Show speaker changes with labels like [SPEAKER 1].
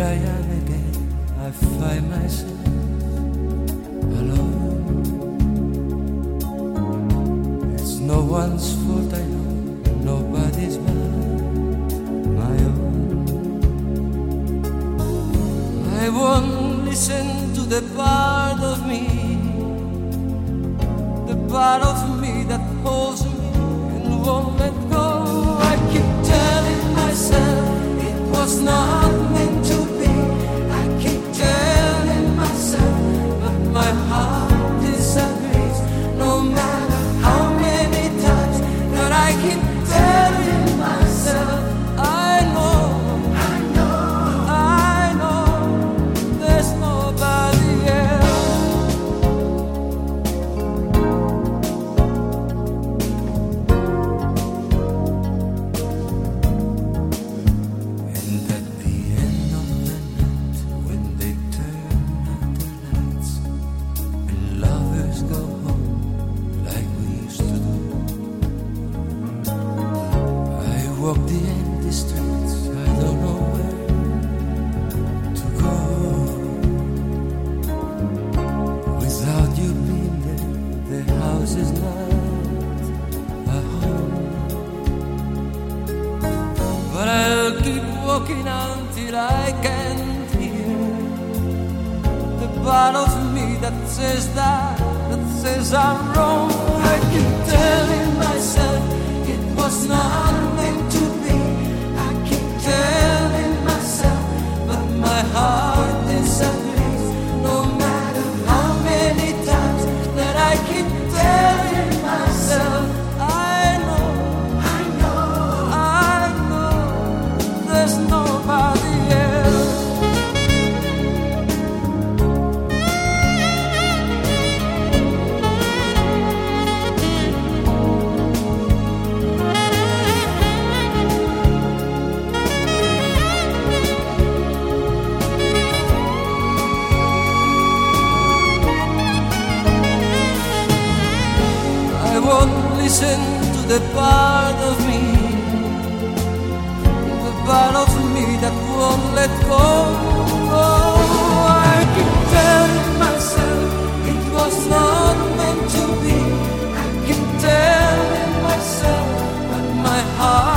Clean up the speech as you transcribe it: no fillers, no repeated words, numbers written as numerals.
[SPEAKER 1] I am again, I find myself alone. It's no one's fault, I know, nobody's but my own. I won't listen to the part of me, the part of me that holds me and won't let go. I keep telling myself it was not meant to be. I keep telling myself, but my heart disagrees. No matter how many times that I keep telling myself, I know there's nobody else. And at the end of the night, when they turn out the lights and lovers go home like we used to do, I walk the empty streets, I don't know where to go. Without you being there, the house is not a home. But I'll keep walking until I can't hear the part of me that says I'm wrong. I keep telling myself it was not meant to be. I keep telling myself, but my heart disagrees. No matter how many times that I keep telling myself, I know there's nobody else. I won't listen to the part of me, the part of me that won't let go. Oh, I keep telling myself it was not meant to be. I keep telling myself, but my heart